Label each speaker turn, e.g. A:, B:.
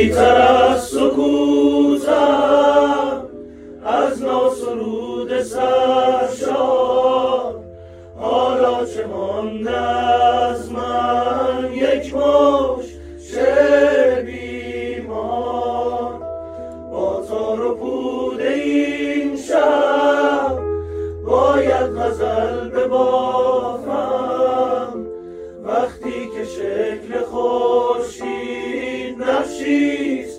A: بی‌تر از سکوتم، از ناسرود سرشار، حالا چه مانده از من؟ یک مشت شعر بیمار. با تار و پود این شب باید غزل ببافم، وقتی که شکل خورشید نقشی